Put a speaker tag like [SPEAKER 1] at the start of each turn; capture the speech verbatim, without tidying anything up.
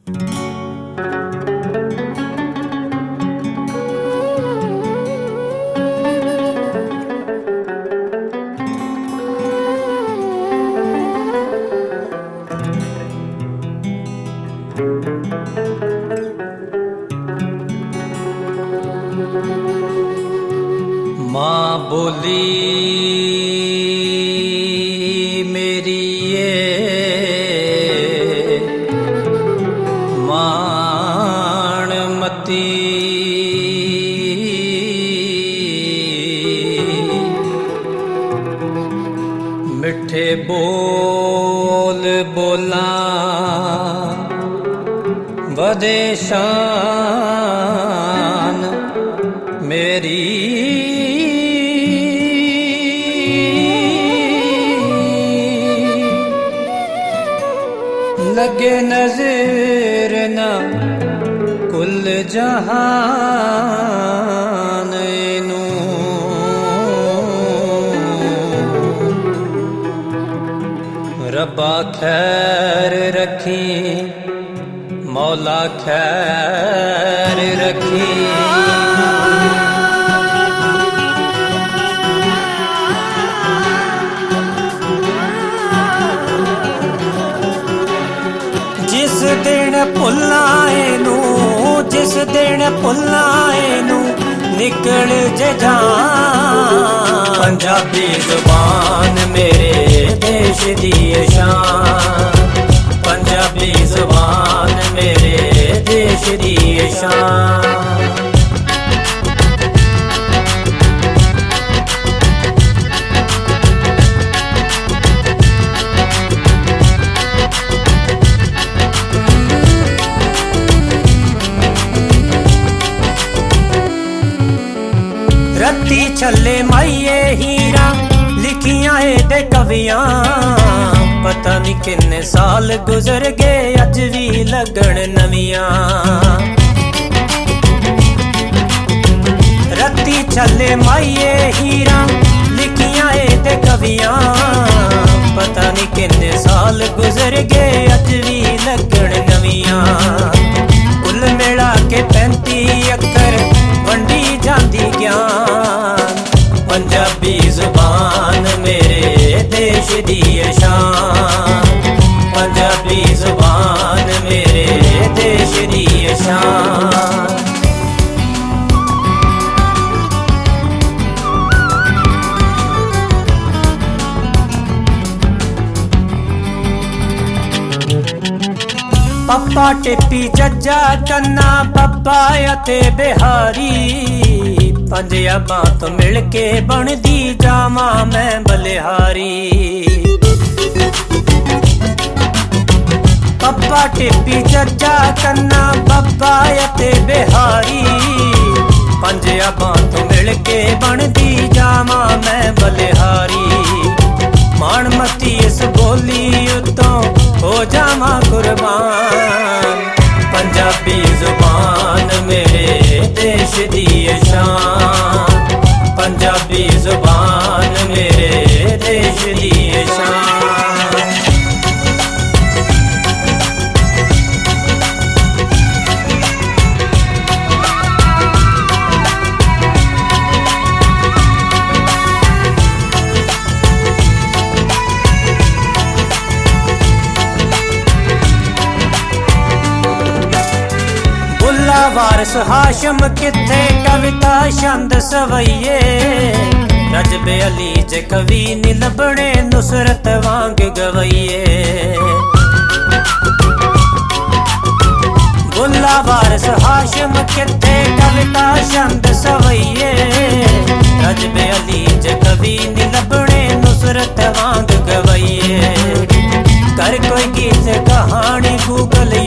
[SPEAKER 1] माँ बोली मेरी ये माणमती, मिठे बोल बोला बदे शान मेरी, लगे नजर न कुल जहान नू, रब्बा खैर रखी मौला खैर रखी। जिस दिन भुलाए नू जिस दिन भुलाए नू निकल जे जान, पंजाबी जुबान मेरे देश दी शान, पंजाबी जुबान मेरे देश दी शान। रत्ती छले माइये हीरा लिखियां ए दे कवियां, पता नहीं किन्ने साल गुजर गए अज भी लगन नवियां। रत्ती छले माइये हीरा लिखियां ए दे कवियां, पता नहीं किन्ने साल गुजर गए अज भी लगन नवियां। कुल मिला के पैंती अक्कर वंडी जांदी ज्ञान, पंजाबी जुबान मेरे देश दी शान, पंजाबी जुबान मेरे देश दी शान। पप्पा टिप्पी जज्जा कन्ना बब्बा ते बिहारी, पंजाबां तो मिल के बनदी जावा मैं बलिहारी। पप्पा टिप्पी जज्जा कन्ना बब्बा ते बिहारी, पंजाबां तो मिल के बनदी जावा मैं बलिहारी। माणमती इस बोली उतों हो जावा कुर्बान, पंजाबी जुबान मेरे देश दी शान, पंजाबी जुबान मेरे देश दी शान। वारस हाशम किथे कविता छंद सवैये, रजबे अली जे कवि नी लभणे नुसरत वांग गवैये। बुल्ला वारस हाशम किथे कविता छंद सवैये, रजबे अली जे कवि नी लभणे नुसरत वांग गवैये। कर कोई गीत कहानी गूगल